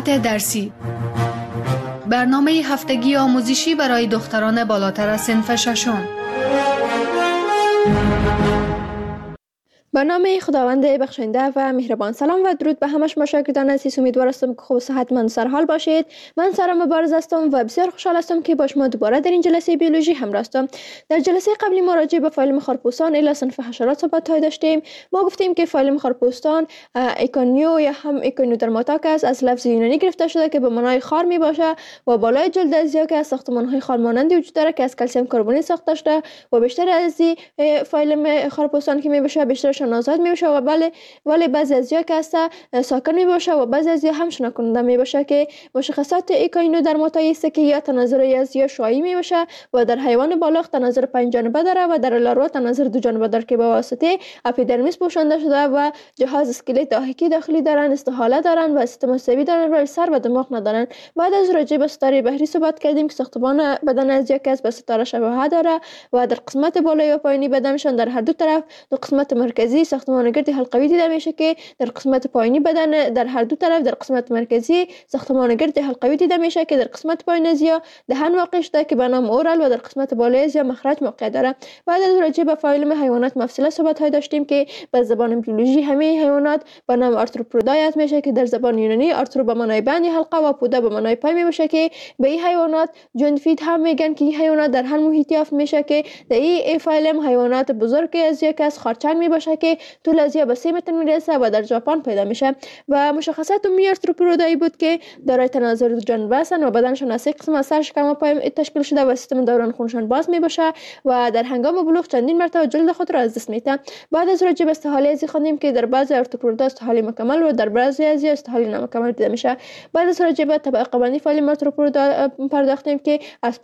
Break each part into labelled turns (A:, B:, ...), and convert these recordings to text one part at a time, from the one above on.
A: ساعت درسی، برنامه هفتگی آموزشی برای دختران بالاتر از صنف ششم.
B: به نام خداوند بخشنده و مهربان. سلام و درود به همه شما شاگردان عزیز. امیدوار هستم که خوب و صحتمند و سرحال باشید. من سارا مبارز هستم و بسیار خوشحال هستم که با شما دوباره در این جلسه بیولوژی همراه هستم. در جلسه قبلی ما راجع به فایلم خارپوستان الی صنف حشرات صحبت داشتیم. ما گفتیم که فایلم خارپوستان ایکونیو یا هم ایکونیودرماتاکس از لفظ یونانی گرفته شده که به معنای خار می باشه و بالای جلد ازیا که از ساختمان‌های خار مانندی وجود داره که از کلسیم کربونی ساخته شده و بیشتر از فایلم خارپوستان که می باشه بیشترش آزاد می باشه و ولی بعضی ازیا که هست ساکن می باشه و بعضی ازیا هم شنا کننده می باشه که مشخصات ایکونیودرماتایی است که یا تناظر ازیا شویی می باشه و در حیوان بالغ تناظر 5 جانبه داره و در لاروا تناظر 2 جانبه داره که به واسطه اپیدرمیس پوشانده شده و جهاز اسکلت داخلی داخلی دارن، استحاله دارن و سیستم عصبی دارن و سر و دماغ ندارن. بعد از راجع به ستاره بحری صحبت کردیم که ساختمان بدن ازیا که به ستاره شباهت داره و در قسمت بالایی و پایینی بدنشان در هر دو طرف دو قسمت مرکزی ساختمان گرد حلقوی دیده میشه که در قسمت پایینی بدن در هر دو طرف در قسمت مرکزی ساختمان گرد حلقوی دیده میشه که در قسمت پایین ازیا دهن واقع شده که به نام اورال و در قسمت بالای ازیا مخرج موقع داره. بعد از راجع به فایلم حیوانات مفصله صحبت داشتیم که به زبان بیولوژی همه حیوانات به نام آرتروپودای اسم میشه که در زبان یونانی آرترو به معنای بند یا حلقه و پودا به معنای پای میشه که به این حیوانات جوندفید هم میگن که این حیوانات در هر محیطی یافت میشه که در این فایلم حیوانات بزرگ ازیا که از خرچنگ میباشه که طول ازیا به 3 متر میرسه و در ژاپن پیدا میشه و مشخصات عمومی آرتروپودایی بود که دارای تناظر 2 جانبه هستند و بدنشان از 3 قسم از سر شکم و پای تشکیل شده و سیستم دوران خونشان باز میباشه و در هنگام بلوغ چندین مرتبه جلد خود را از دست میده. بعد از راجع به استحاله ازی خوندیم که در بعضی آرتروپودا استحاله مکمل و در بعضی ازیا استحاله نامکمل دیده میشه. بعد از راجع به طبقه بندی فایلم آرتروپودا پرداختیم که از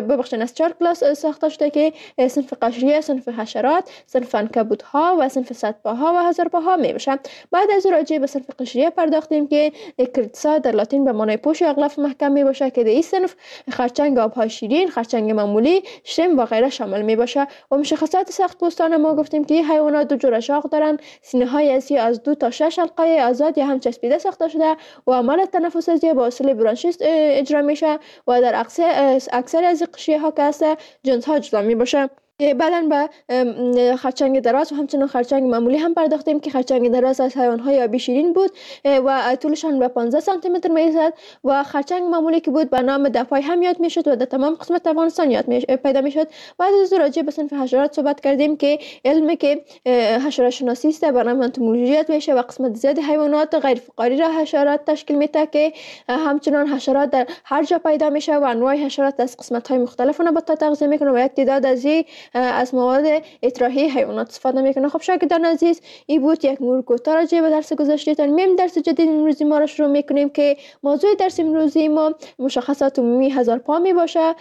B: 4 کلاس ساخته شده که صنف قشریه، صنف حشرات، صنف عنکبوت‌ها و صنف صدپاها و هزارپاها می باشه. بعد از راجع به صنف قشریه پرداختیم که کریتسا در لاتین به معنای پوش یا غلاف محکم می باشه که در این صنف خرچنگ آبهای شیرین، خرچنگ معمولی، شرم و غیره شامل می باشه. و مشخصات سخت پوستان ما گفتیم که حیوانات 2 جور اشاق دارن، سینه های ازیا از 2 تا 6 حلقه آزاد یا هم چسبیده ساخته شده و عمل تنفس ازیا با وسیله برانشیست اجرا میشه و در اکثر از قشریه ها که هست جنس ها جدا می باشه. بعدن به خرچنگ دراز و همچنین خرچنگ معمولی هم پرداختیم که خرچنگ دراز از حیوان‌های آبی شیرین بود و طولشان به 15 سانتی متر میرسد و خرچنگ معمولی که بود به نام دپای هم یاد میشد و در تمام قسمت افغانستان پیدا میشد. بعد از راجع به صنف حشرات صحبت کردیم که علمی که حشرات شناسی است به نام انتومولوژی یاد میشه و قسمت زیاد حیوانات غیر فقاری را حشرات تشکیل میده که همچنین حشرات در هر جا پیدا میشه و انواع حشرات از قسمت‌های مختلف نباتات تغذیه میکنه و یک تعداد از مواد اطراحی حیوانات استفاده میکنه. خب شاگردان عزیز، این بود یک مرور کوتاه راجع به درس گذشته. میم درس جدید امروزی ما را شروع میکنیم که موضوع درس امروزی ما مشخصات عمومی هزارپا می باشه،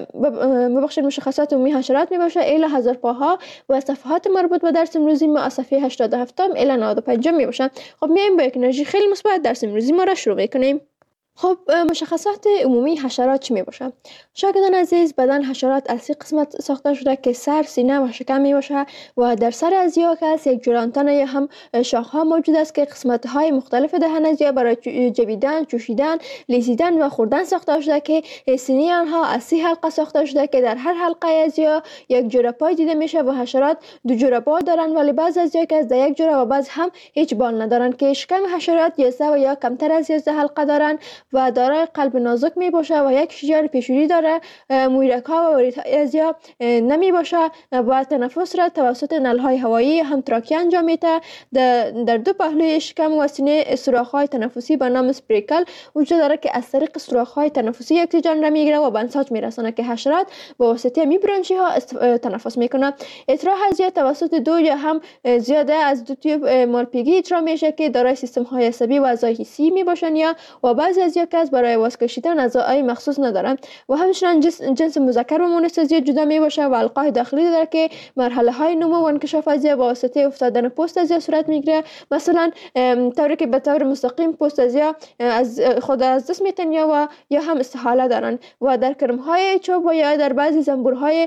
B: مشخصات عمومی حشرات می باشه الی هزارپاها و صفحات مربوط به درس امروزی ما از صفحه 87 الی 95 می باشه. خب میایم با یک انرژی خیلی مثبت درس امروزی ما را شروع میکنیم. خب مشخصات عمومی حشرات چی می باشه؟ شاگردان عزیز، بدن حشرات از 3 قسمت ساخته شده که سر، سینه و شکم می باشه و در سر ازیا که از یک جور آنتن یا هم شاخه موجود است که قسمت های مختلف دهن ازیا برای جویدن، چوشیدن، لیسیدن و خوردن ساخته شده که سینه آنها از 30 حلقه ساخته شده که در هر حلقه ازیا یک جوره پای دیده میشه و حشرات 2 جوره پا دارن ولی بعض ازیا که از یک جوره و بعض هم هیچ بال ندارن که شکم حشرات 11 و یا کمتر از 11 حلقه دارن و دارای قلب نازک می باشه و یک شجر پیشوری داره. مویرک ها و وریت ازیا نمی باشه و تنفس را توسط نلهای هوایی هم تراکی انجام میده. در 2 پهلوی شکم و سینه سوراخ های تنفسی به نام اسپریکل وجود داره که از طریق سوراخ های تنفسی اکسیژن را میگیره و به انساج میرسونه که حشرات با واسطه میبرانچی ها تنفس میکنه. اطراح ازیا توسط 2 یا هم زیاده از 2 تیوب مالپیگی اجرا میشه که دارای سیستم های عصبی و اعضای حسی می باشن یا و بعضی ازیا که برای واس کشیدن اعضای مخصوص ندارن و همچنین جنس مذکر و مؤنث ازیا جدا می باشه و حلقه داخلی داره که مرحله های نمو و انکشاف ازیا با واسطه افتادن پوست ازیا صورت میگیره. مثلا طوری که به طور مستقیم پوست ازیا از خود از دست میتن یا هم استحاله دارن و در کرم های چوب و یا در بعضی زنبورهای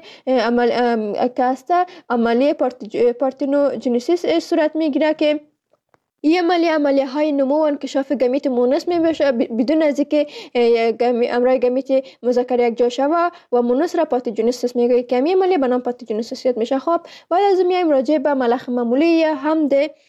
B: عملیه پارتنوجنسیس صورت میگیره که این عملیه های نمو و انکشاف گمیت مونس می باشه بدون از اینکه امرای گمیت مذکر یک جا شوه و مونس را پاتوژنوسیس میگه که این عملیه به نام پاتوژنوسیس میشه. خب بعد از میایم راجع به ملخ معمولی یا هم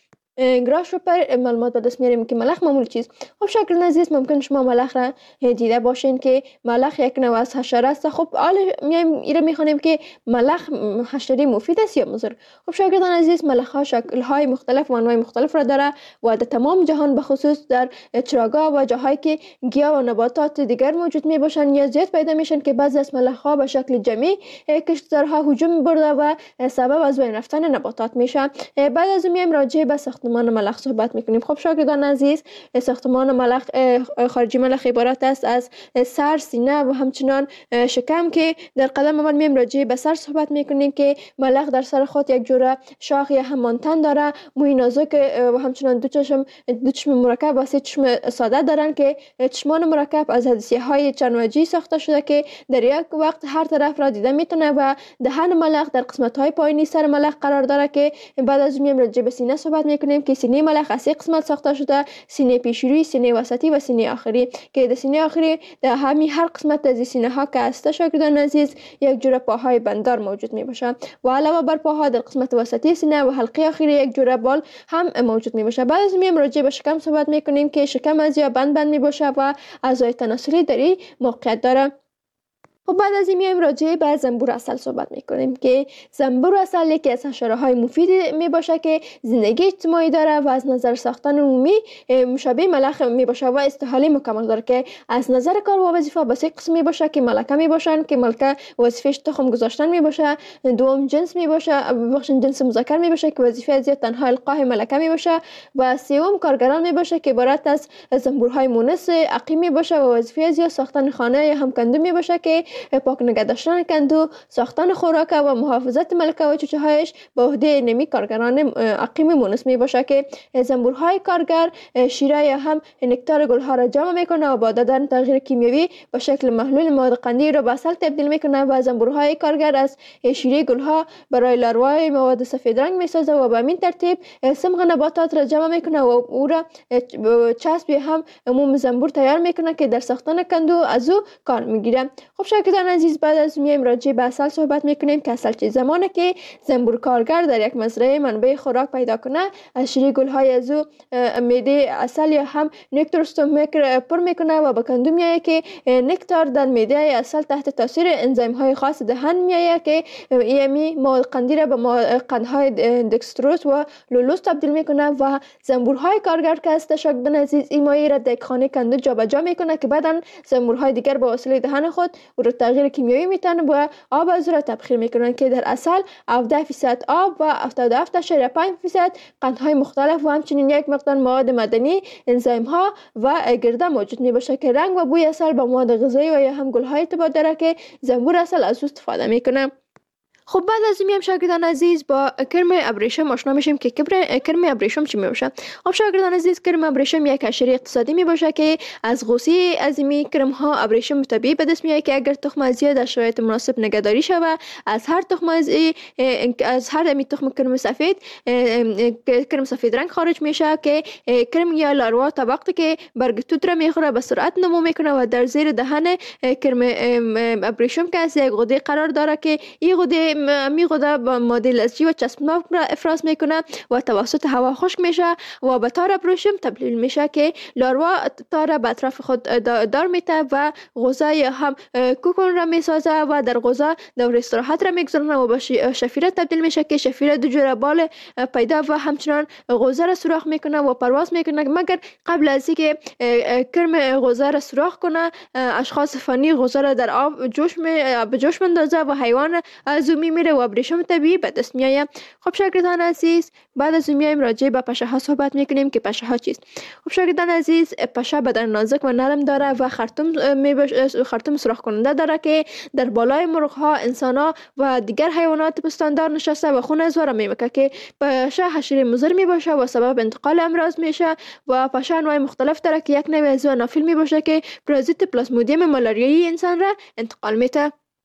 B: گراسشوپر معلومات به دست میاریم که ملخ معمولی چیست. خب شاگردان عزیز ممکن شما ملخ را دیده باشین که ملخ یک نوع از حشره است. خب حالا میایم این میخوانیم که ملخ حشره مفید است یا مضر. خب شاگردان عزیز ملخ ها شکل های مختلف و انواع مختلف را داره و در تمام جهان بخصوص در چراگاه و جاهایی که گیاه و نباتات دیگر موجود می باشند یا زیاد پیدا میشن که بعضی از ملخ ها به شکل جمعی کشتزارها هجوم برده و سبب از بین رفتن نباتات میشه. بعد از میایم راجع به ساختمان ملخ صحبت میکنیم. خب شاگردان عزیز ساختمان ملخ خارجی ملخ عبارت است از سر، سینه و همچنان شکم که در قدم اول میایم راجع به سر صحبت میکنیم که ملخ در سر خود یک جوره شاخ یا هم مانتن داره، موی نازک و همچنان دو چشم مرکب و سه چشم ساده دارن که چشمان مرکب از حدیثیه های چند وجهی ساخته شده که در یک وقت هر طرف را دیده میتونه و دهن ملخ در قسمت های پایینی سر ملخ قرار داره که بعد از میایم راجع به سینه صحبت میکنیم که سینه ملخ از سه قسمت ساخته شده: سینه پیشروی، سینه وسطی و سینه آخری که در سینه آخری در هر قسمت از سینه ها که است شاگردان عزیز یک جوره پاهای بندار موجود می باشه و علاوه بر پاها در قسمت وسطی سینه و حلقه آخری یک جوره بال هم موجود می باشه. بعد از میایم راجع به شکم صحبت میکنیم که شکم از یا بند می باشه و اعضای تناسلی در این موقعیت داره. خب بعد از این میایم راجع به زنبور عسل صحبت میکنیم که زنبور عسل یکی از حشره های مفید می باشه که زندگی اجتماعی داره و از نظر ساختن عمومی مشابه ملخ می باشه و استحاله مکمل داره که از نظر کار و وظیفه به سه قسم می باشه که ملکه می باشن که ملکه وظیفش تخم گذاشتن می باشه، دوم جنس می باشه جنس مذکر می باشه که وظیفه از تنها القاء ملکه می باشه و سوم کارگران می باشه که عبارت از زنبورهای مونس عقیم می باشه و وظیفه از ساختن خانه یا هم کندو می باشه که پاک نگه داشتن کندو، ساختن خوراک و محافظت ملکه و چوچه هایش به عهده نمی کارگران عقیم مونس می باشه که زنبورهای کارگر شیره یا هم نکتار گلها را جمع میکنه و با دادن تغییر کیمیایی به شکل محلول مواد قندی را به عسل تبدیل میکنه و زنبورهای کارگر از شیره گلها برای لاروای مواد سفید رنگ میسازه و به همین ترتیب صمغ نباتات را جمع میکنه و او را چسب هم عموم زنبور تیار میکنه که در ساختن کندو از او کار میگیره. خب شاگردان عزیز بعد از میایم راجع به عسل صحبت میکنیم که عسل چه زمانه که زنبور کارگر در یک مزرعه منبع خوراک پیدا کنه از شیره گلهای از او معده عسل یا هم نکتار استومک پر میکنه و به کندو میایه که نکتار در معده عسل تحت تاثیر انزیم های خاص دهن میایه که یمی مواد قندی را به قندهای دکستروز و لولوز تبدیل میکنه و زنبورهای کارگر که است شاگردان عزیز این مایه را در خانه کندو جابجا میکنه که بعداً زنبورهای دیگر به وسیله دهن خود او را تغییر کیمیایی میتن و آب از را تبخیر میکنن که در عسل 17% آب و 77.5% قندهای مختلف و همچنین یک مقدار مواد معدنی، انزیم ها و گرده موجود می باشه که رنگ و بوی عسل با مواد غذایی و یا هم گلهای ارتباط داره که زنبور عسل از او استفاده میکنه. خب بعد از این میام شاگردان عزیز با کرم ابریشم آشنا میشیم که کرم ابریشم چی میباشه. خب شاگردان عزیز کرم ابریشم یک حشره اقتصادی میباشه که از غوصه از این کرم ها ابریشم طبیعی به دست میاد که اگر تخم از در شرایط مناسب نگهداری شود از هر تخم از هر تخم کرم سفید رنگ خارج میشه که کرم یا لاروا تا وقتی که برگ توت را میخوره به سرعت نمو میکنه و در زیر دهن کرم ابریشم که از یک غده قرار داره که این غده میغوده با ماده لزجی و چسبناک را افراز میکنه و توسط هوا خشک میشه و به تار ابریشم تبدیل میشه که لاروا تار به اطراف خود دار میته و غوزه یا هم کوکون را میسازه و در غوزه دور استراحت را میگذارن و به شفیره تبدیل میشه که شفیره دو جوره بال پیدا و همچنان غوزه را سوراخ میکنه و پرواز میکنه. مگر قبل از اینکه کرم غوزه را سوراخ کنه اشخاص فنی غوزه را در آب به جوش مندازه و حیوان از میره و ابریشم طبیعی به دست میآید. خب شاگردان عزیز بعد از اون میایم راجع به پشه ها صحبت میکنیم که پشه ها چیست. خب شاگردان عزیز پشه بدن نازک و نرم داره و خرطوم سوراخ کننده داره که در بالای مرغ ها، انسان ها و دیگر حیوانات پستاندار نشسته و خون از واره میمکه که پشه حشره مضر میباشه و سبب انتقال امراض میشه و پشه انواع مختلف داره که یک نوع از آنافیل میباشه که پرازیت پلاسمودیم مالاریایی انسان را انتقال میده.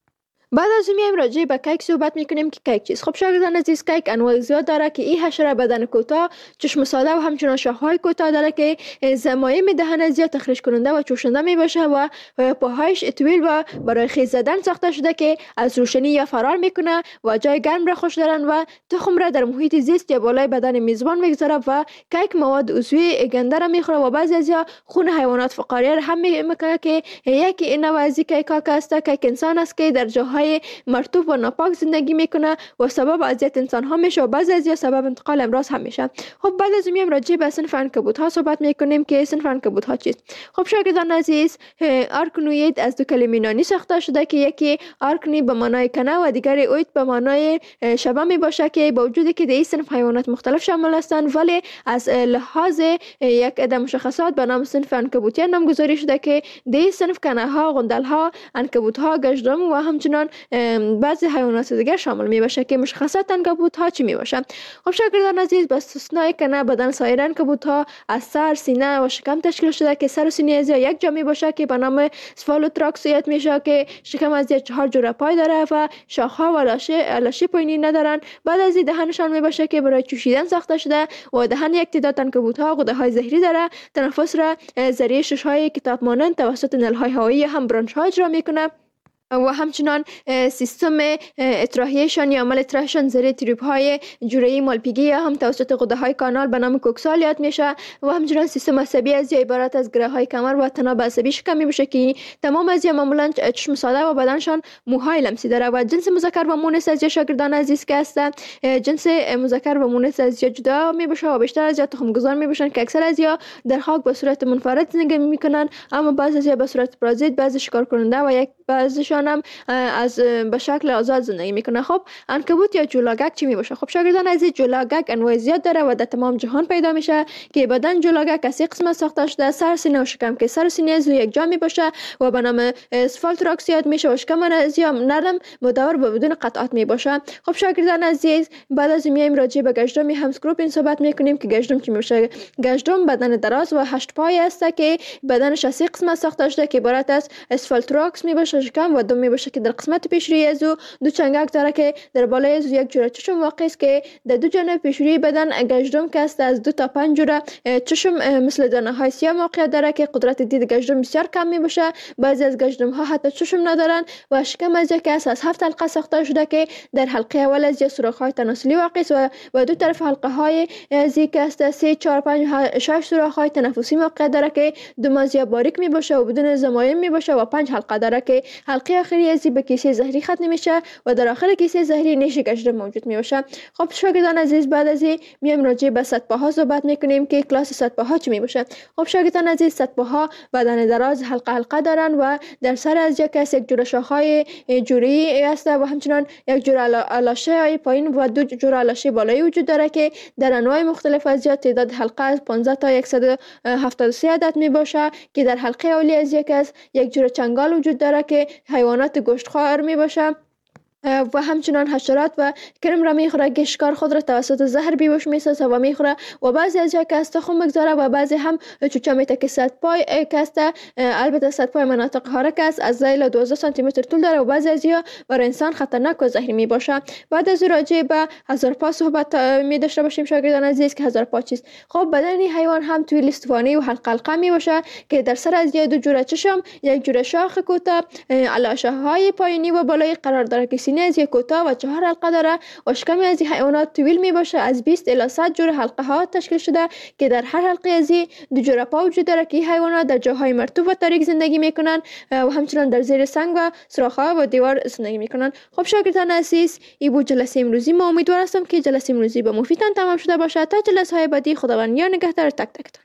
B: بعد از اون میایم راجع به کیک صحبت میکنیم که کیک چیست. خب شاگردان عزیز، کیک انواع زیاد داره که این حشره بدن کوتاه، چشم ساده و همچنان شاخه‌های کوتاه داره که زمایم دهن زیاد تخریش کننده و چوشنده می باشه و پاهایش طویل و برای خیز زدن ساخته شده که از روشنی یا فرار میکنه و جای گرم را خوش دارن و تخم را در محیط زیست یا بالای بدن میزبان میگذاره و کیک مواد عضوی گنده را میخوره و بعضی از خون حیوانات فقاریه را هم میکنه که یکی این نوع از کیک ها است که انسان است که در جاهای مرطوب و ناپاک زندگی میکنه و سبب اذیت انسان ها میشه و بعضی از سبب انتقال امراض هم میشه. خب بعد از میام راجع به صنف عنکبوت ها صحبت میکنیم که صنف عنکبوت ها چیست. خب شاگردان عزیز، آرکنوید از دو کلمه یونانی ساخته شده که یکی آرکنی به معنای کنه و دیگری اوید به معنای شبه می باشه که با وجودی که در این صنف حیوانات مختلف شامل هستند ولی از لحاظ یک عده مشخصات به نام صنف عنکبوتی نامگذاری شده که در این صنف کنه ها، غندل ها، عنکبوت ها، گژدهم و همچنان بعضی حیوانات دیگر شامل می باشه که مشخصات عنکبوت ها چی می باشه. خب شاگردان عزیز، به استثنای کنه بدن سایر عنکبوت ها از سر، سینه و شکم تشکیل شده که سر و سینه از یک جا می باشه که به نام سفالوتراکسیت میشه که شکم از 4 جوره پای داره و شاخه و لاشه پایینی ندارن. بعد از این دهنشان می باشه که برای چوشیدن ساخته شده و دهن یک تعداد عنکبوت ها غده های زهری داره. تنفس را ذریعه شش های کتاب مانند توسط نل های هوایی هم برانش ها اجرا میکنه و همچنان سیستم اطراحیشان یا عمل اطراحشان زیر تریپ های جوره مالپیگی یا هم توسط غده های کانال به نام کوکسالیات میشه و همچنان سیستم عصبی از عبارت از گره های کمر و تناب عصبی شکم میشه که تمام از معمولا چشم ساده و بدنشان موهای لمسی داره و جنس مذکر و مؤنث از شاگردان عزیز که هستند جنس مذکر و مؤنث از جدا میباشه و بیشتر از تخم گذار میباشن که اکثر از در خاک به صورت منفرد زندگی میکنن، اما بعضی از به صورت پرازیت، بعضی شکار کننده و یک بعضیشان هم از به شکل آزاد زندگی میکنه. خب عنکبوت یا جولاگک چی میباشه؟ خب شاگردان عزیز، جولاگک انواع زیاد داره و در تمام جهان پیدا میشه که بدن جولاگک از 3 قسمت ساخته شده: سر، سینه و شکم که سر و سینه از یک جا میباشه و به نام اسفالتراکسیات میشه و شکم از نرم مدور و بدون قطعات میباشه. خب شاگردان عزیز، بعد از میایم راجع به گژدهم همسکروپین صحبت میکنیم که گژدهم چی میشه. گژدهم بدن دراز و 8 پای است که بدنش از 3 قسمت ساخته شده که عبارت از اسفالتراکس میباشه شکم و دم میباشه که در قسمت پیشروی از دو چنگک داره که در بالای از یک جوره چشم واقع است که در دو جانب پیشروی بدن گژدهم که است از 2 تا 5 جوره چشم مثل دانه های سیاه موقعیت داره که قدرت دید گژدهم بسیار کم میباشه. بعضی از گژدهم ها حتی چشم ندارن و شکم از یک از 7 حلقه ساخته شده که در حلقه اول از سوراخ های تناسلی واقع است و دو طرف حلقه های از یک است 3 4 5 6 سوراخ های تنفسی موقعیت داره که دو مازیا باریک میباشه و بدون زمایم میباشه و 5 حلقه داره که حلقه آخری از به کیسه زهری ختم میشه و در آخر کیسه زهری نیش گژدهم موجود میباشه. خب شاگردان عزیز، بعد از این میایم راجع به صدپاها صحبت میکنیم که کلاس صدپاها چی میباشه. خب شاگردان عزیز، صدپاها بدن دراز حلقه حلقه دارن و در سر از یک جوره شاخهای جوری است و همچنان یک جوره لاشه های پایین و 2 جوره لاشه بالایی وجود داره که در انواع مختلف از تعداد حلقه از 15 تا 173 عدد میباشه که در حلقه اولی از یک جوره چنگال وجود داره که حیوانات گوشتخوار می باشه و همچنان حشرات و کرم را میخوره که شکار خود را توسط زهر بیهوش میسازه و میخوره و بعضی از جا که است تخم بگذاره و بعضی هم چوچه میته که صدپای که است. البته صدپای مناطق حارک است، از 0 تا 12 سانتی متر طول داره و بعضی از جا برای انسان خطرناک و زهری می باشه. بعد از راجع به هزارپا صحبت می داشته باشیم شاگردان عزیز که هزارپا چیست. خب بدن این حیوان هم طویل استوانه و حلقه حلقه می باشه که در سر از 2 جوره چشم، یک جوره شاخ کوتاه، لاشه های پایینی و بالایی قرار داره که سینه از یک کوتاه و 4 حلقه داره و شکم از این حیوانات طویل می باشه. از 20 الی 100 جوره حلقه ها تشکیل شده که در هر حلقه از 2 جوره پا وجود داره که این حیوانات در جاهای مرطوب و تاریک زندگی میکنن و همچنان در زیر سنگ و سوراخ‌ها و دیوار زندگی میکنن. خب شاگردان عزیز، این بود جلسه امروزی. ما امیدوار هستم که جلسه امروزی به مفیدتان تمام شده باشه. تا جلسه های بعدی، خداوند یار نگهدار تک تکتان.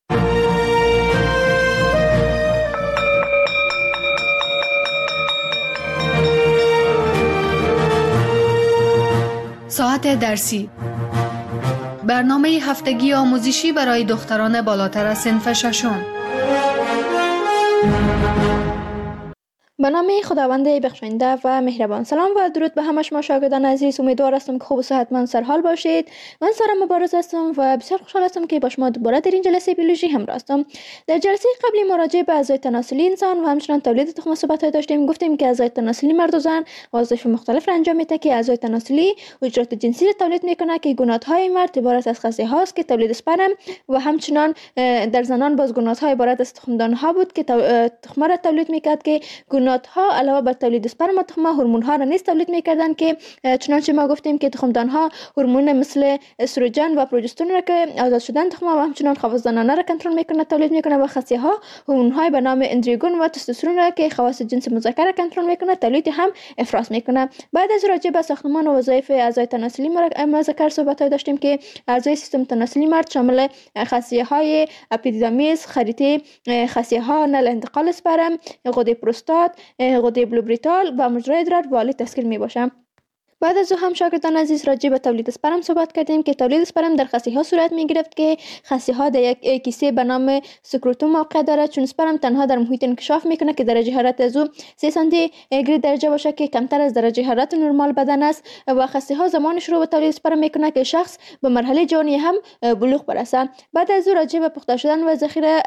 A: ساعت درسی، برنامه هفتگی آموزشی برای دختران بالاتر از صنف ششم.
B: به نام خداوند بخشنده و مهربان. سلام و درود به همه شما شاگردان عزیز. امیدوار هستم که خوب و صحتمند سرحال باشید. من سارا مبارز هستم و بسیار خوشحال هستم که با شما دوباره در این جلسه بیولوژی همراه هستم. در جلسه قبلی مراجعه به اعضای تناسلی انسان و همچنین تولید تخم صحبت داشتیم. گفتیم که اعضای تناسلی مرد و زن وظایف مختلف را انجام میده که اعضای تناسلی حجرات جنسی را تولید میکنه که گونات‌های مرد عبارت از خصیه هاست که تولید اسپرم و همچنین در زنان باز گونات‌ها عبارت از تخمدان‌ها بود که تخم را تولید میکرد که گونات‌ها علاوه بر تولید اسپرم و تخم هورمون‌ها را نیز تولید می‌کردند که چنانچه ما گفتیم که تخمدان‌ها هورمون مثل استروژن و پروژسترون را که آزاد شدن تخم و همچنین خواص را کنترل می‌کنه تولید می‌کنه و خصیه‌ها هورمون‌های به نام اندروژن و تستوسترون را که خواص جنس مذکر را کنترل می‌کنه تولید هم افراز می‌کنه. بعد از راجع به ساختمان و وظایف اعضای تناسلی مذکر صحبت داشتیم که اعضای سیستم تناسلی مرد شامل خصیه‌های اپیدیدامیس، خریطه خصیه‌ها نل انتقال اسپرم، غده پروستات، غده بلوبریتال و مجرای ادرار والی تشکیل می باشند. بعد از هم شاگردان عزیز راجع به تولید اسپرم صحبت کردیم که تولید اسپرم در خصیها صورت می گرفت که خصیها در یک کیسه به نام سکروتوم موقع دارد، چون اسپرم تنها در محیط انکشاف میکنه که درجه حرارت از او 3 سانتیگراد درجه باشه که کمتر از درجه حرارت نرمال بدن است و خصیها زمان شروع به تولید اسپرم میکنه که شخص به مرحله جانی هم بلوغ برسه. بعد از راجع به پخته شدن و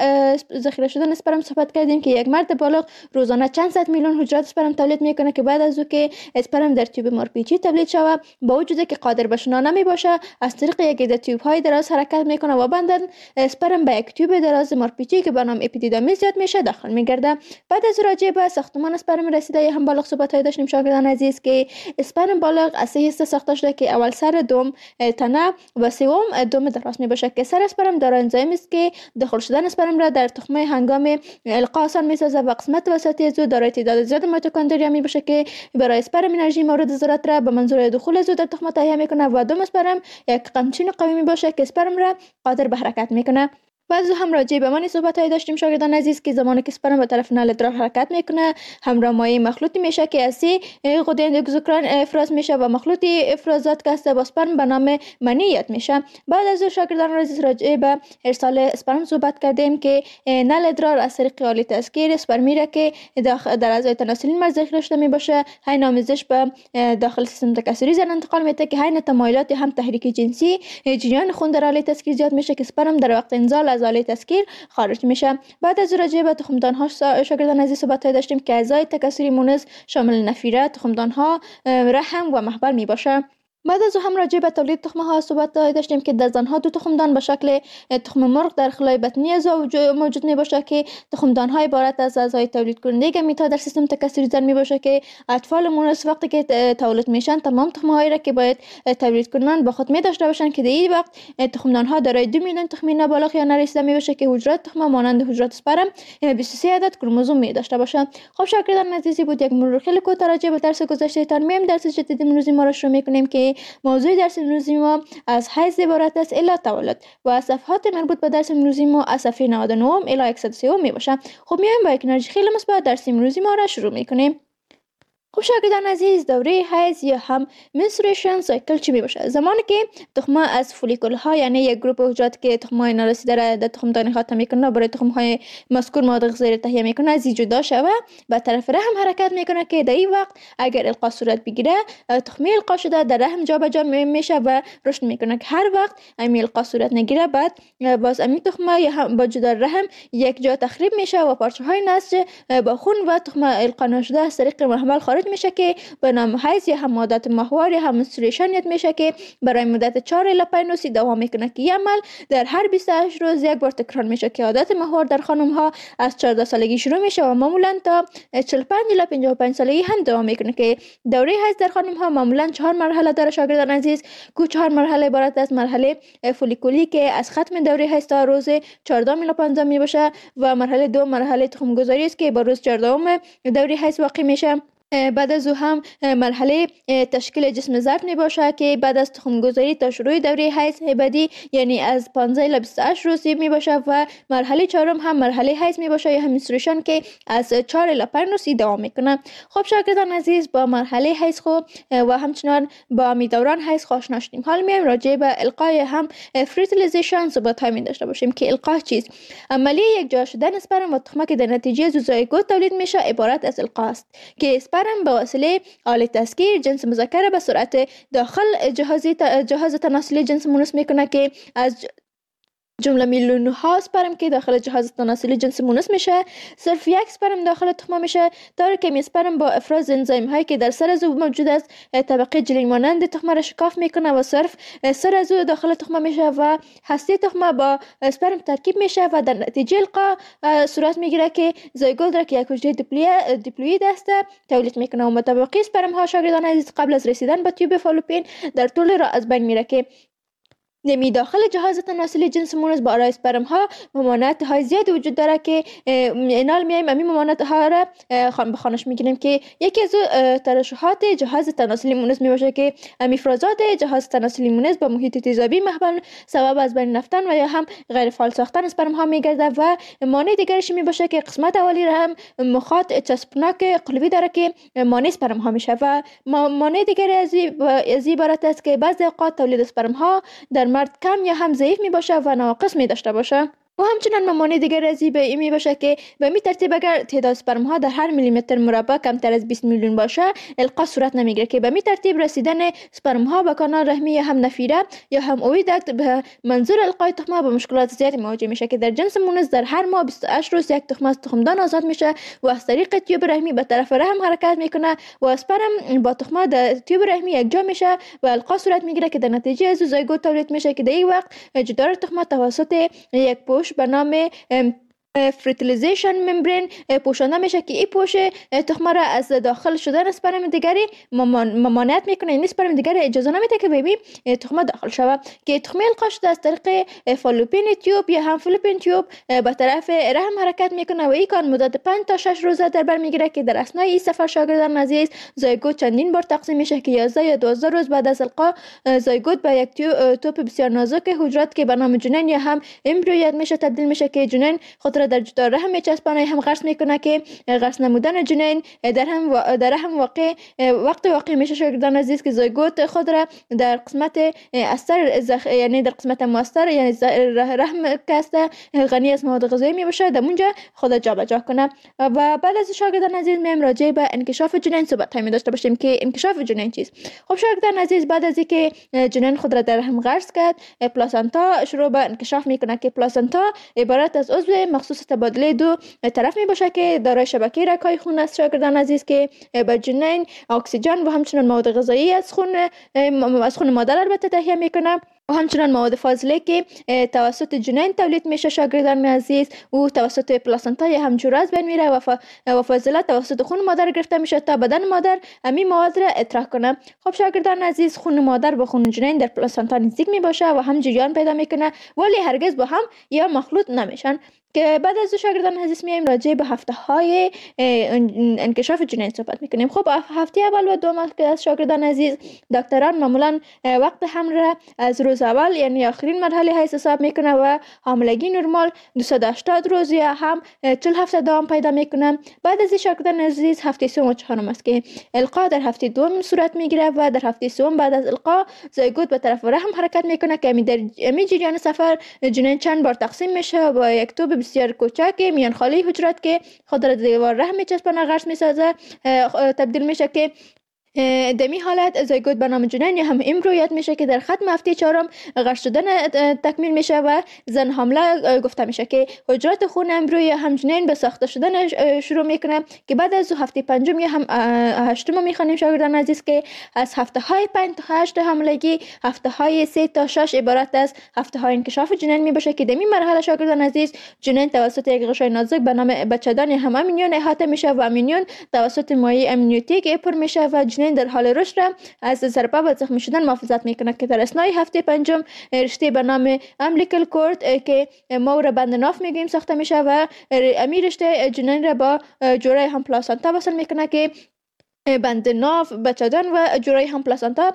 B: ذخیره شدن اسپرم صحبت کردیم که یک مرد بالغ روزانه چند صد میلیون حجرات اسپرم تولید میکنه که بعد از او که اسپرم در تیوب مارپیچی تولید شود با وجودی که قادر به شنا نمی باشه از طریق یک عده تیوب های دراز حرکت میکنه و بعداً اسپرم به یک تیوب دراز مارپیچی که به نام اپیدیدامیس زیاد میشه داخل میگرده. بعد از راجع به ساختمان اسپرم رسیده هم بالغ صحبت های داشتیم شاگردان عزیز که اسپرم بالغ از 3 حصه ساخته شده که اول سر، دوم تنه و سوم دم دراز می باشه که سر اسپرم دارای انزایم است که داخل شدن اسپرم را در تخمه هنگام القا آسان میسازه و قسمت وسطی از او دارای تعداد زیاد میتوکندریا می باشه که برای اسپرم انرژی مورد ضرورت را به منظور دخول از او در تخم تهیه میکنه و دم اسپرم یک قمچین قوی می باشه که اسپرم را قادر به حرکت میکنه. بعد هم راجع به معنی صحبت های داشتیم شاگردان عزیز که زمانی که اسپرم به طرف نل ادرار حرکت میکنه همراه مایع مخلوطی میشه که از غده اندوکراین افراز میشه و مخلوط افرازات که با اسپرم به نام منی یاد میشه. بعد از شاگردان عزیز راجع به ارسال اسپرم صحبت کردیم که نل ادرار از طریق آله تسکیر اسپرمی را که در اعضای تناسلی مرد ذخیره شده می باشه حین آمیزش به داخل سیستم تکثری زن انتقال میده که حین تمایلات هم تحریک جنسی جریان خون در آله تسکیر زیاد میشه که اسپرم در وقت انزال از آله تسکیر خارج میشه. بعد از راجع به تخمدان‌ها شاگردان عزیز صحبت داشتیم که اعضای تکثری مونس شامل نفیره، تخمدان‌ها، رحم و محبل می باشه. بعد از هم راجع به تولید تخمه ها صحبت داشتیم که در زنها 2 تخمدان به شکل تخم مرغ در خلای بطنی از موجود می باشه که تخمدان های عبارت از اعضای تولید کننده گمیت در سیستم تکثری زن می باشه که اطفال مونس وقتی که تولد میشن تمام تخمه هایی را که باید تولید کنن با خود می داشته باشن که در این وقت تخمدان ها دارای 2 میلیون تخمین نابالغ یا نرسیده می باشه که حجرات تخمه مانند حجرات اسپرم 23 عدد کروموزوم می داشته باشه. خب شاگردان عزیزی بود یک مرور خیلی کوتاه راجع به درس گذشته تان میم درس جدید امروزی ما را شروع می‌کنیم که موضوع درس امروزی ما از حیض عبارت است الی تولد و از صفحات مربوط به درس امروزی ما از صفحه 99 الی 103 می باشه. خب میایم با یک انرژی خیلی مثبت درس امروزی ما را شروع می‌کنیم. خب شاگردان عزیز دوره حیض یا هم منسترویشن سایکل چی می باشه؟ زمانی که تخمه از فولیکول ها یعنی یک گروپ حجرات که تخمه نارسیده را در تخمدان خاتم میکنه برای تخم های مذکور مواد غذایی تهیه میکنه از جدا شوه به طرف رحم حرکت میکنه که در این وقت اگر القا صورت بگیره تخمه القا شده در رحم جابجا میشه و رشد میکنه که هر وقت امی القا صورت نگیره بعد باز امی تخمه یا هم با جدا رحم یک جا تخریب میشه و پارچه های نسج با خون و تخمه القا نشده از طریق محمل خارج میشه که به نام حیض یا هم عادت ماهوار یا هم منسترویشن یاد میشه که برای مدت 4 الی 5 روز دوام میکنه که این عمل در هر 28 روز یک بار تکرار میشه که عادت ماهوار در خانم ها از 14 سالگی شروع میشه و معمولا تا 45 الی 55 سالگی هم دوام میکنه که دوره حیض در خانم ها معمولا 4 مرحله داره شاگردان عزیز که 4 مرحله عبارت از مرحله فولیکولی که از ختم دوره حیض تا روز 14 الی 15 می باشه و مرحله 2 مرحله تخم گذاری است که با روز 14 دوره حیض واقع میشه بعد از او هم مرحله تشکیل جسم زرد می باشه که بعد از تخم گذاری تا شروع دوره حیض هیبدی یعنی از 15 الی 28 روز می باشه و مرحله چهارم هم مرحله حیض می باشه یا هم منسترویشن که از 4 الی 5 روز دوام میکنه. خب شاگردان عزیز با مرحله حیض خود و همچنان با دوران حیض آشنا شدیم. حالا میایم راجع به القای هم فرتیلیزیشن صحبت های داشته باشیم که القا چیست؟ عملیه یک جا شدن اسپرم و تخمه که در نتیجه زوزایگوت تولید میشه عبارت از القا است که اسپرم به وسیله آله تسکیر جنس مذکر به سرعت داخل جهاز تناسلی جنس مونس میکنه که از جمله میلیون ها اسپرم که داخل جهاز تناسلی جنس مونس میشه صرف یک اسپرم داخل تخمه میشه. داره که اسپرم با افراز انزیم هایی که در سر از او موجود است طبقه جلی مانند تخمه را شکاف میکنه و صرف سر از او داخل تخمه میشه و هسته تخمه با اسپرم ترکیب میشه و در نتیجه القا صورت میگیره که زایگوت را که یک حجره دیپلوید است تولید میکنه و متبقی اسپرم ها شاگردان عزیز قبل از رسیدن به تیوب فالوپین در طول راه از بین میره که نمی داخل جهاز تناسلی جنس مونس با آرای اسپرم ها ممانعت های زیاد وجود داره که اینال میایم امی ممانعت ها را بخوانش میگیریم که یکی از ترشحات جهاز تناسلی مونس می باشه که افرازات جهاز تناسلی مونس با محیط تیزابی محبن سبب از بین رفتن و یا هم غیر فعال ساختن اسپرم ها میگرده و مانع دیگرش می باشه که قسمت اولی را هم مخاط چسبناک قلبی داره که مانع اسپرم ها میشه و مانع دیگری از عبارت است که بعضی اوقات تولید اسپرم ها در مرد کم یا هم ضعیف می باشه و ناقص می داشته باشه. و همچنان ممانع دیگر از این می باشه که به می ترتیب اگر تعداد اسپرم ها در هر میلیمتر مربع کمتر از 20 میلیون باشه القا صورت نمیگیره که به می ترتیب رسیدن اسپرم ها به کانال رحمی یا هم نفیره یا هم اویدکت به منظور القای تخمه به مشکلات زیادی مواجه میشه که در جنس مونس در هر ماه 28 روز یک تخمه از تخمدان آزاد میشه و از طریق تیوب رحمی به طرف رحم حرکت میکنه و اسپرم با تخمه در تیوب رحمی یکجا میشه و القا صورت میگیره که در نتیجه از زایگوت تولید میشه که در این وقت جدار تخمه توسط یک پوش به نام فرتیلیزیشن ممبرین پوشانده میشه که این پوش تخمه را از داخل شدن اسپرم دیگری ممانعت میکنه. این اسپرم دیگری اجازه نمیده که ببین تخمه داخل شود که تخمه القا شده از طریق فالوپین تیوب یا هم فالوپین تیوب به طرف رحم حرکت میکنه و این کار مدت 5 تا 6 روزه در بر میگیره که در اثنای این سفر شاگردان عزیز زایگوت چندین بار تقسیم میشه که 11 یا 12 روز بعد از القا زایگوت به یک توپ بسیار نازک حجرات که به نام جنین یا هم امبریو میشه تبدیل میشه که جنین خود را در جدار رحم میچسبانه هم غرس میکنه که غرس نمودن جنین در رحم وقت واقع میشه شاگردان عزیز که زایگوت خود را در قسمت اثر یعنی در قسمت مؤثر یعنی رحم کاسته غنی از مواد غذایی میباشه در اونجا خود جابجا کنه. و بعد از شاگردان عزیز میم راجع به انکشاف جنین صحبت می داشته باشیم که انکشاف جنین چیست. خب شاگردان عزیز بعد از اینکه جنین خود را در رحم غرس کرد پلاسنتا شروع به انکشاف میکنه که پلاسنتا عبارت از عضو مخصوص تبادله دو طرف می باشه که دارای شبکه رگ‌های خون است شاگردان عزیز که به جنین اکسیژن و همچنین مواد غذایی از خون مادر البته تهیه میکنه و همچنان مواد فاضله که توسط جنین تولید میشه شاگردان عزیز و توسط پلاسنتا یا هم جوره از بین میره و فاضله توسط خون مادر گرفته میشه تا بدن مادر همین مواد را اطراح کنه. خب شاگردان عزیز خون مادر و خون جنین در پلاسنتا نزدیک می باشه و هم جریان پیدا میکنه ولی هرگز با هم یا مخلوط نمیشن که بعد از شاگردان عزیز میایم راجع به هفته های انکشاف جنین صحبت میکنیم. خب هفته اول و دوم که از شاگردان عزیز دکتران معمولا وقت حمل را از روز اول یعنی آخرین مرحله حیض حساب میکنه و حاملگی نرمال 280 روز یا هم 40 هفته دوام پیدا میکنه. بعد از شاگردان عزیز هفته سوم و چهارم است که القا در هفته دوم صورت میگیره و در هفته سوم بعد از القا زایگوت به طرف رحم حرکت میکنه که در جریان سفر جنین چند بار تقسیم میشه با یک توپ بسیار کوچک میان خالی حجرات که خود را دیوار رحم میچسبانه غرس میسازه تبدیل میشه که دمی حالت زایگوت به نام جنین یا هم امبریو میشه که در ختم هفته چهارم غرس شدن تکمیل میشه و زن حامله گفته میشه که حجرات خون امبریو هم جنین به ساخته شدن شروع میکنه که بعد از هفته پنجم یا هم هشتم میخوانیم شاگردان عزیز که از هفته های 5 تا 8 حاملگی هفته های 3 تا 6 عبارت از هفته های انکشاف جنین میباشه که دمی مرحله شاگردان عزیز جنین توسط یک غشای نازک به نام بچه‌دان یا هم امینیون احاطه میشه و امینیون توسط مایع امنیوتیک پر میشه و در حال رشد از ضربه و زخمی شدن محافظت میکنه که در اثنای هفته پنجم رشته به نام امبلیکال کورد که ما را بند ناف میگیم ساخته میشه و امیر رشته جنین را با جوره هم پلاسنتا وصل میکنه که بند ناف، بچادن و جورای هم پلاسانتا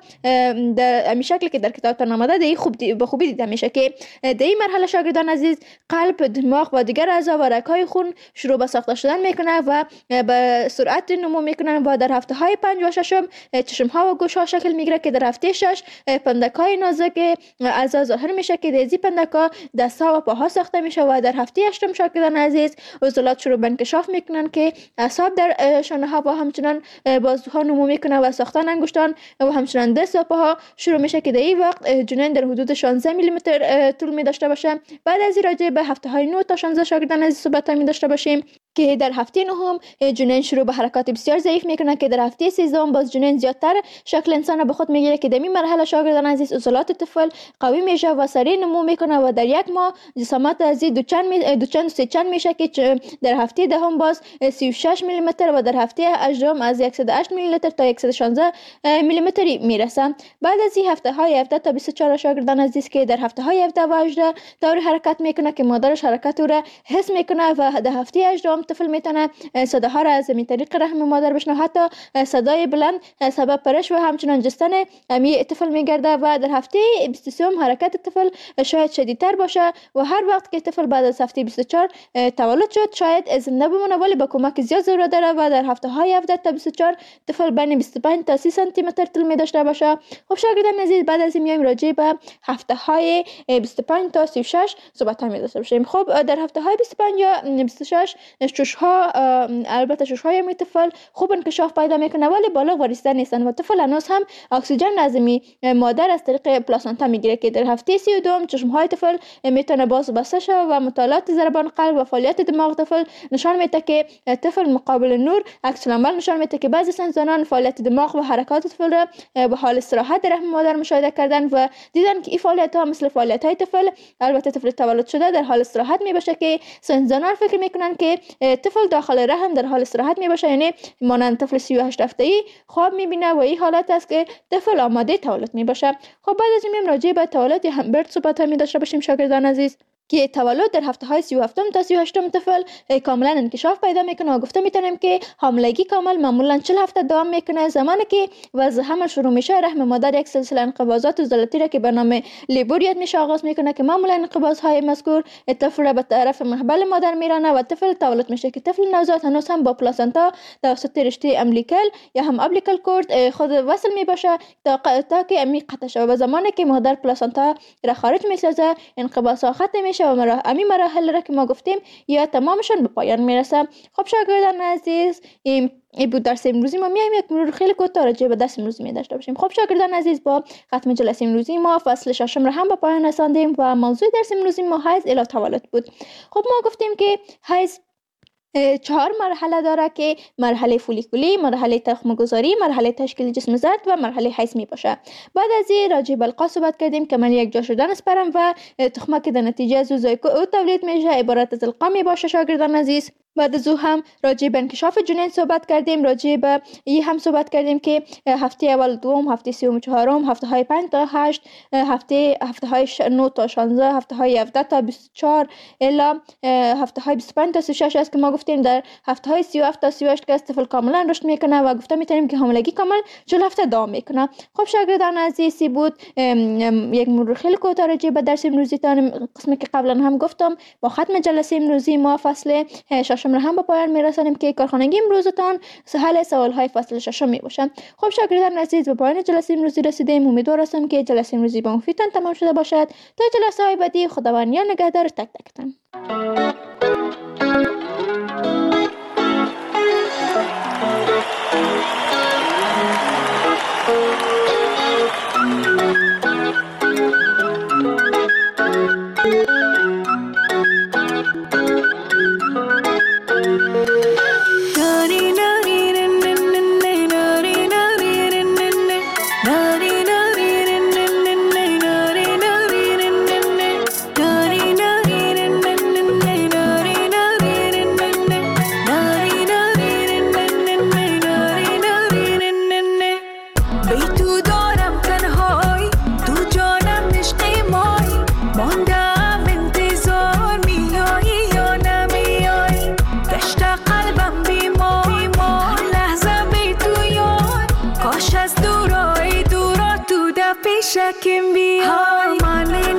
B: در امی شکل که در کتابتان آمده دی به خوبی دیده میشه که در این مرحله شاگردان عزیز قلب، دماغ و دیگر اعضا و رگ‌های خون شروع به ساخته شدن میکنه و به سرعت نمو میکنن و در هفته های 5 و 6 چشم ها و گوش ها شکل میگیره که در هفته 6 پندک های نازک اعضا ظاهر میشه که در پندک ها دست ها و پاها ساخته میشه و در هفته 8 شاگردان عزیز عضلات شروع به انکشاف میکنن که اعصاب در شانه ها و همچنان بازوها نمو میکنه و ساختن انگشتان و همچنان دست و پاها شروع میشه که در این وقت جنین در حدود 16 میلی متر طول می داشته باشه. بعد از این راجع به هفته های 9 تا 16 شاگردان عزیز صحبت می داشته باشیم که در هفته 9 جنین شروع به حرکات بسیار ضعیف میکنه که در هفته 13 باز جنین زیادتر شکل انسان به خود میگیره که در این مرحله شاگردان عزیز عضلات طفل قوی میشه و سریع نمو میکنه و در یک ماه جسامت از دو چند سه چند میشه که در هفته 10 باز 36 میلی متر و در هفته 8 از 108 میلی لیتر تا 116 میلی متری میرسه. بعد از این هفته های 17 تا 24 شاگردان عزیز که در هفته های 17 و 18 طور حرکت میکنه که مادرش حرکت او را حس میکنه و در هفته 18 طفل میتونه صداها را از زمین طریق رحم مادر بشنوه، حتی صدای بلند سبب پرش و همچنان جستن می طفل میگرده و در هفته 23 حرکت طفل شاید شدیدتر باشه و هر وقت که طفل بعد از هفته 24 تولد شد شاید زنده بمونه ولی با کمک زیاد ضرورت داره و در هفته های 17 تا 24 طفل بین 25 تا 30 سانتی متر طول می داشته باشه. خب شاگردان عزیز بعد از این میایم راجع به هفته های 25 تا 36 صحبت می داشته باشیم. خب در هفته های 25 یا 26 ششها البته ششهای می طفل خوب انکشاف پیدا میکنه ولی بالا و ریسته نیستن و طفل هنوز هم اکسیژن از مادر از طریق پلاسانتا میگیره که در هفته 32 چشم های طفل میتونه باز بسته شه و مطالعات ضربان قلب و فعالیت دماغ طفل نشان میده که طفل مقابل نور عکس العمل نشان میده که بعضی زنان فعالیت دماغ و حرکات طفل را به حال استراحت در رحم مادر مشاهده کردن و دیدن که این فعالیت ها مثل فعالیت های طفل البته طفل تولد شده در حال استراحت می باشه که زنان فکر میکنن که طفل داخل رحم در حال استراحت می باشه، یعنی مانند طفل 38 هفته‌ای خواب میبینه و این حالت است که طفل آماده تولد می باشه. خب بعد از این راجع به تولد یا هم برد صحبت می داشته باشیم شاگردان عزیز که تولد در هفته های 37 تا 38 طفل کاملا انکشاف پیدا میکنه و گفته میتونیم که حاملگی کامل معمولا 40 هفته دوام میکنه. زمانی که وضع حمل شروع میشه رحم مادر یک سلسله انقباضات عضلاتی را که به نام لیبوریت میشه آغاز میکنه که معمولا انقباض های مذکور طفل را به طرف محبل مادر میرانه و طفل تولد میشه که طفل نوزاد هنوز هم با پلاسنتا توسط رشته امبلیکال یا هم ابلیکال کورد خود وصل میباشه تا که عمیق قطع شود و زمانی که مادر پلاسنتا را خارج میسازه انقباض ها ختم میشه و همین مراحل را که ما گفتیم یا تمامشان به پایان میرسه. خب شاگردان عزیز این بود درس امروزی ما. میایم یک مرور خیلی کوتاه راجع به درس امروزی می داشته باشیم. خب شاگردان عزیز با ختم جلسه امروزی ما فصل 6 را هم به پایان رساندیم و موضوع درس امروزی ما حیض الی تولد بود. خب ما گفتیم که حیض 4 مرحله داره که مرحله فولیکولی، مرحله تخم گذاری، مرحله تشکیل جسم زرد و مرحله حیض می باشه. بعد از این راجع به القا صحبت کردیم که من یک جا شدن اسپرم و تخمه که در نتیجه از او تولید میشه عبارت از القا می باشه شاگردان عزیز. بعد از او هم راجع به انکشاف جنین صحبت کردیم، راجع به این هم صحبت کردیم که هفته اول دوم، هفته سوم چهارم، هفته های 5 تا 8، هفته های 9 تا 16، هفته های 17 تا 24 الی هفته های 25 تا 36 است که ما گفتیم در هفته های 37 تا 38 که طفل کاملا رشد میکنه و گفته میتونیم که حاملگی کامل 40 هفته دوام میکنه. خب شاگردان عزیزی بود یک مرور خیلی کوتاه راجع به درس امروزی تان قسمی که قبلا هم گفتم. با ختم جلسه امروزی ما فصل 6 را هم به پایان میرسانیم که کارخانگی امروزتان حل سوال های فصل 6 می باشه. خب شاگردان عزیز به پایان جلسه امروزی رسیدیم. امیدوار هستم که جلسه امروزی به مفیدتان تمام شده باشد. تا جلسه های بعدی خداوند نگهدار تک تکتان.
C: میشه که بیا من